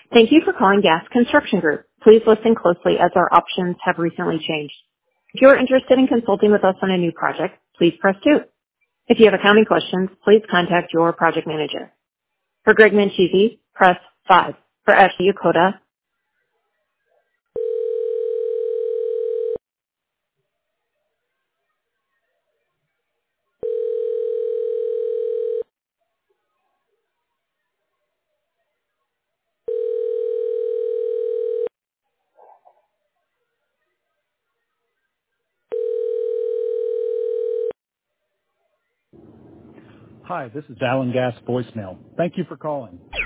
Thank you for calling Gas Construction Group. Please listen closely as our options have recently changed. If you are interested in consulting with us on a new project, please press 2. If you have accounting questions, please contact your project manager. For Greg Manchisi, press 5. For Ashley Yokota. Hi, this is Alan Gas voicemail. Thank you for calling.